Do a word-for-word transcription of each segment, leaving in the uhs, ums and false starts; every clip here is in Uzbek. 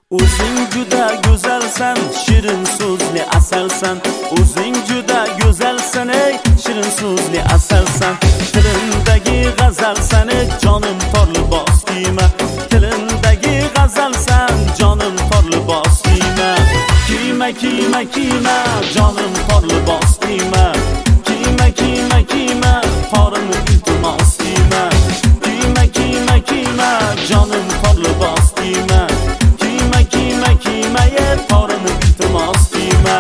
O'zing juda go'zalsan, shirin so'zli asalsan. O'zing juda go'zalsan, ey shirin so'zli asalsan. Tilimdagi g'azalsan, ey jonim tor libos kiyma. Tilimdagi g'azalsan, jonim tor libos kiyma. Kiyma kiyma kiyma, jonim tor libos kiyma. Kiyma kiyma kiyma, torim iltimos kiyma. Kiyma kiyma kiyma, jonim tor libos kiyma. Kiyma kiyma kiyma, yer torim iltimos kiyma.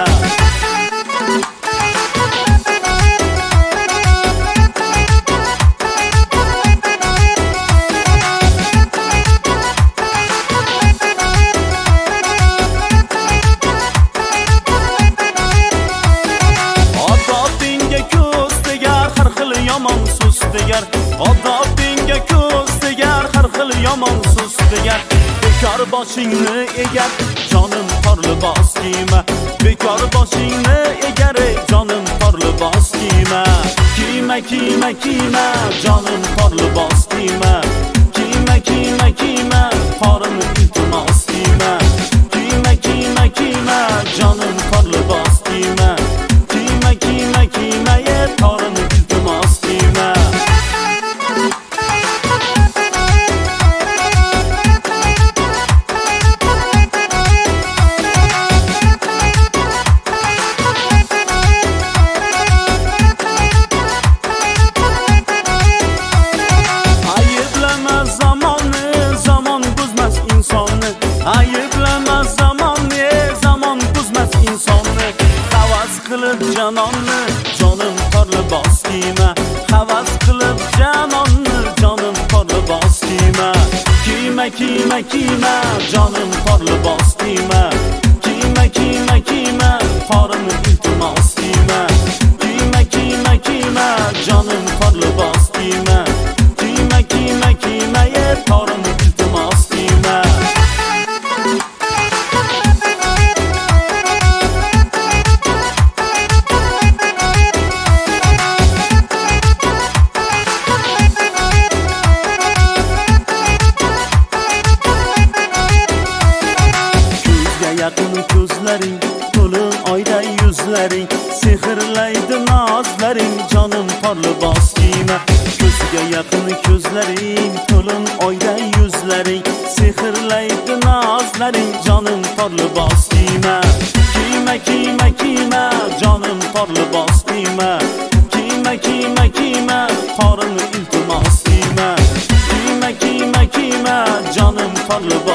Yomon so'z degar, odobingga ko'z tegar, har xil yomon so'z tegar. Bekor boshingni egar, jonim tor libos kiyma. Bekor boshingni egar, jonim tor libos kiyma. Kiyma kiyma kiyma, jonim tor libos kiyma. Kiyma kiyma kiyma, torim iltimos kiyma. Kiyma kiyma kiyma, jonim tor libos kiyma. Kiyma kiyma kiyma, yer torim iltimos kiyma. Ayıblama zamanı, zaman buzmaz insonni. Ayıblama zamanı, zaman buzmaz insonni. Havas qilib janonni, jonim tor libos kiyma. Havas qilib janonni, jonim tor libos kiyma. Kiyma kiyma kiyma, jonim tor libos kiyma. Kiyma kiyma kiyma, torim iltimos kiyma. Kiyma kiyma kiyma, jonim tor libos kiyma. Kiyma kiyma kiyma, yer torim iltimos kiyma. Yaqin ko'zlaring, to'lin oyday yuzlaring, sehrlaydi nozlaring, jonim tor libos kiyma. Ko'zga yaqin ko'zlaring, to'lin oyday yuzlaring, sehrlaydi nozlaring, jonim tor libos kiyma. Kiyma kiyma kiyma, jonim tor libos kiyma. Kiyma kiyma kiyma, torim iltimos kiyma. Kiyma kiyma kiyma, jonim tor libos